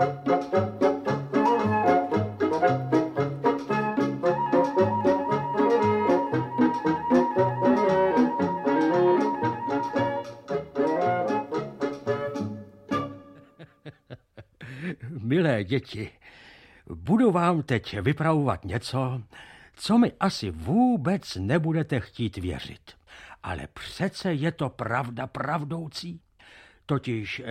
Milé děti, budu vám teď vypravovat něco, co mi asi vůbec nebudete chtít věřit. Ale přece je to pravda pravdoucí. Totiž